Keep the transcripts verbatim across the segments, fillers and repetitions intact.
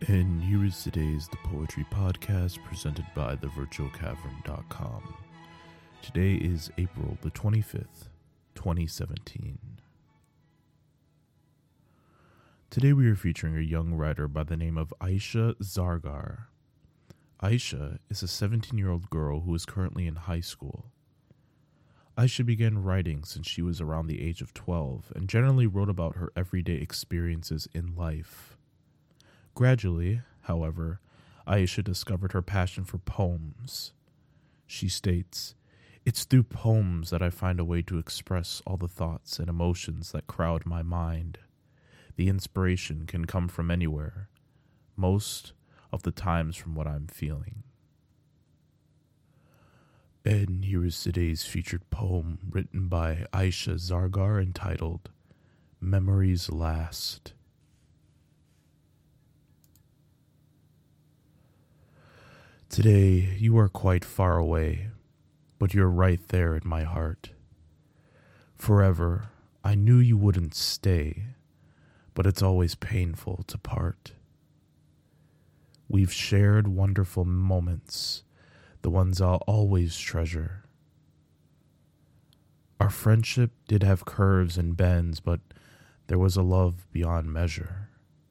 And here is today's The Poetry Podcast presented by the virtual cavern dot com. Today is April the twenty-fifth, twenty seventeen. Today we are featuring a young writer by the name of Aisha Zargar. Aisha is a seventeen-year-old girl who is currently in high school. Aisha began writing since she was around the age of twelve and generally wrote about her everyday experiences in life. Gradually, however, Aisha discovered her passion for poems. She states, "It's through poems that I find a way to express all the thoughts and emotions that crowd my mind. The inspiration can come from anywhere, most of the times from what I'm feeling." And here is today's featured poem written by Aisha Zargar entitled, Memories Last. Today, you are quite far away, but you're right there in my heart. Forever, I knew you wouldn't stay, but it's always painful to part. We've shared wonderful moments, the ones I'll always treasure. Our friendship did have curves and bends, but there was a love beyond measure.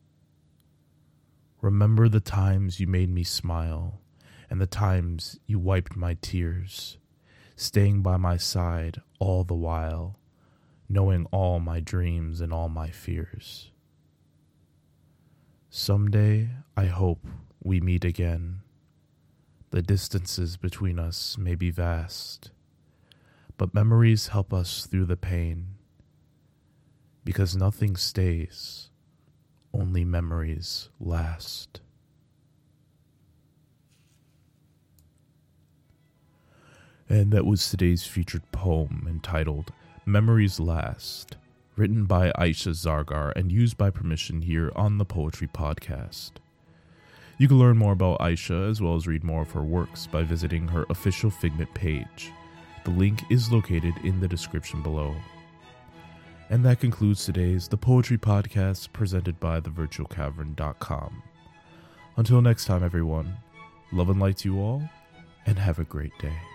Remember the times you made me smile, and the times you wiped my tears, staying by my side all the while, knowing all my dreams and all my fears. Someday, I hope we meet again. The distances between us may be vast, but memories help us through the pain, because nothing stays, only memories last. And that was today's featured poem entitled Memories Last, written by Aisha Zargar and used by permission here on the Poetry Podcast. You can learn more about Aisha as well as read more of her works by visiting her official Figment page. The link is located in the description below. And that concludes today's The Poetry Podcast presented by the virtual cavern dot com. Until next time, everyone, love and light to you all, and have a great day.